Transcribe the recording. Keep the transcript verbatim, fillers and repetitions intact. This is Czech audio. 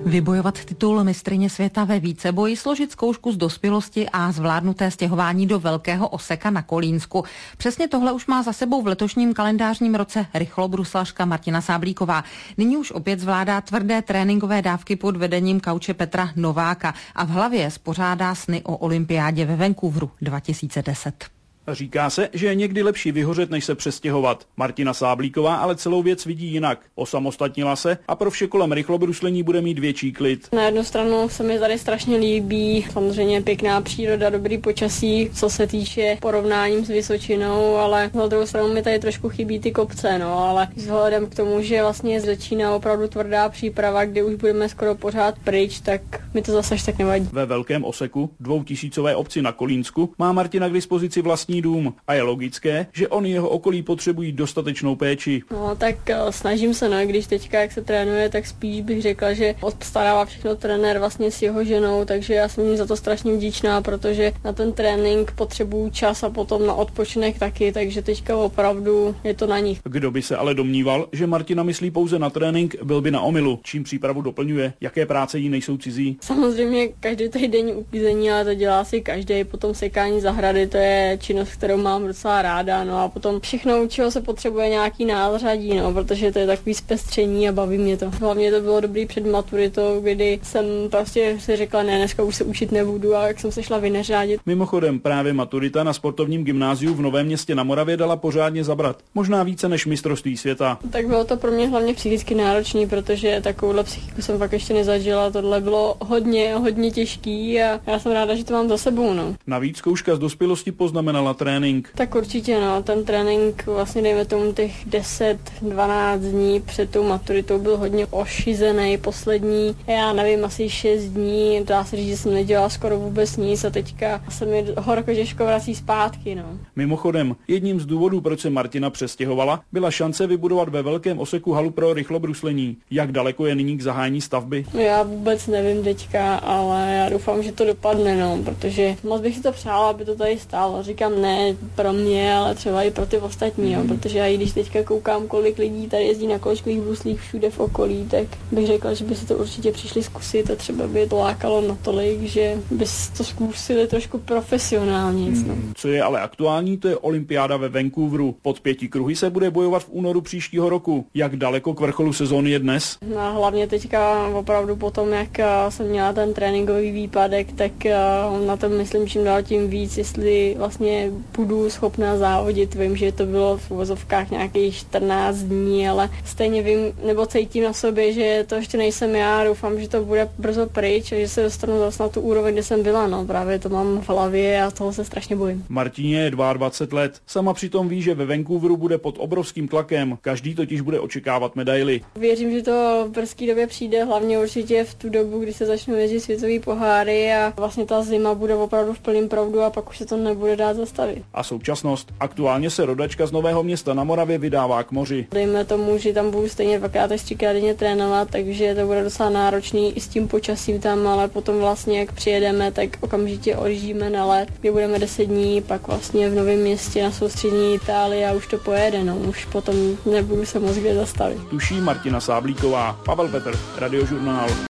Vybojovat titul mistryně světa ve víceboji, složit zkoušku z dospělosti a zvládnuté stěhování do Velkého Oseka na Kolínsku. Přesně tohle už má za sebou v letošním kalendářním roce rychlobruslařka Martina Sáblíková. Nyní už opět zvládá tvrdé tréninkové dávky pod vedením kauče Petra Nováka a v hlavě spořádá sny o olympiádě ve Vancouveru dva tisíce deset. Říká se, že je někdy lepší vyhořet, než se přestěhovat. Martina Sáblíková ale celou věc vidí jinak. Osamostatnila se a pro vše kolem rychlobruslení bude mít větší klid. Na jednu stranu se mi tady strašně líbí, samozřejmě pěkná příroda, dobrý počasí, co se týče porovnáním s Vysočinou, ale na druhou stranu mi tady trošku chybí ty kopce, no, ale vzhledem k tomu, že vlastně začíná opravdu tvrdá příprava, kdy už budeme skoro pořád pryč, tak mi to zase až tak nevadí. Ve Velkém Oseku, dvoutisícové obci na Kolínsku, má Martina k dispozici vlastní dům a je logické, že on i jeho okolí potřebují dostatečnou péči. No tak snažím se, no, když teďka jak se trénuje, tak spíš bych řekla, že obstarává všechno trenér vlastně s jeho ženou, takže já jsem jim za to strašně vděčná, protože na ten trénink potřebuju čas a potom na odpočinek taky, takže teďka opravdu je to na nich. Kdo by se ale domníval, že Martina myslí pouze na trénink, byl by na omylu. Čím přípravu doplňuje, jaké práce jí nejsou cizí? Samozřejmě každý týdenní uklízení, ale to dělá si každý, potom sekání zahrady, to je činnost, kterou mám docela ráda, no a potom všechno, u čeho se potřebuje nějaký nářadí, no, protože to je takový zpestření a baví mě to. Hlavně to bylo dobrý před maturitou, kdy jsem prostě si řekla, ne, dneska už se učit nebudu, a jak jsem se šla vyneřádit. Mimochodem, právě maturita na sportovním gymnáziu v Novém Městě na Moravě dala pořádně zabrat. Možná více než mistrovství světa. Tak bylo to pro mě hlavně psychicky náročný, protože takovouhle psychiku jsem fakt ještě nezažila. Tohle bylo hodně, hodně těžký a já jsem ráda, že to mám za sebou, no. Navíc zkouška z dospělosti poznamenala trénink. Tak určitě, no, ten trénink vlastně dejme tomu těch deset dvanáct dní před tou maturitou byl hodně ošizený, poslední, já nevím, asi šest dní, dá se říct, že jsem nedělala skoro vůbec nic a teďka se mi horko těžko vrací zpátky, no. Mimochodem, jedním z důvodů, proč se Martina přestěhovala, byla šance vybudovat ve Velkém Oseku halu pro rychlobruslení. Jak daleko je nyní k zahájení stavby? Já vůbec nevím teďka, ale já doufám, že to dopadne, no, protože moc bych si to přála, aby to tady stálo. Říkám ne pro mě, ale třeba i pro ty ostatní, jo, protože já i když teďka koukám, kolik lidí tady jezdí na kolečkových bruslích všude v okolí, tak bych řekla, že by si to určitě přišli zkusit a třeba by to lákalo natolik, že by to zkusili trošku profesionálně. No. Hmm. Co je ale aktuální, to je olympiáda ve Vancouveru. Pod pěti kruhy se bude bojovat v únoru příštího roku. Jak daleko k vrcholu sezóny je dnes? No, hlavně teďka opravdu potom, jak jsem měla ten tréninkový výpadek, tak na tom myslím čím dál tím víc, jestli vlastně budu schopná závodit. Vím, že to bylo v uvozovkách nějakých čtrnáct dní, ale stejně vím, nebo cítím na sobě, že to ještě nejsem já. Doufám, že to bude brzo pryč a že se dostanu zase na tu úroveň, kde jsem byla. No, právě to mám v hlavě a toho se strašně bojím. Martině je dvacet dva let. Sama přitom ví, že ve Vancouveru bude pod obrovským tlakem. Každý totiž bude očekávat medaily. Věřím, že to v brzké době přijde, hlavně určitě v tu dobu, kdy se začnou jezdit světové poháry a vlastně ta zima bude opravdu v plném proudu a pak už se to nebude dát zastavit. A současnost. Aktuálně se rodačka z Nového Města na Moravě vydává k moři. Dejme tomu, že tam budu stejně dvakrát až třikrát denně trénovat, takže to bude docela náročný i s tím počasím tam, ale potom vlastně, jak přijedeme, tak okamžitě odjíždíme na let, kde budeme deset dní, pak vlastně v Novém Městě na soustřední Itálii a už to pojede, no, už potom nebudu se moc kde zastavit. Tuší Martina Sáblíková, Pavel Petr, Radiožurnál.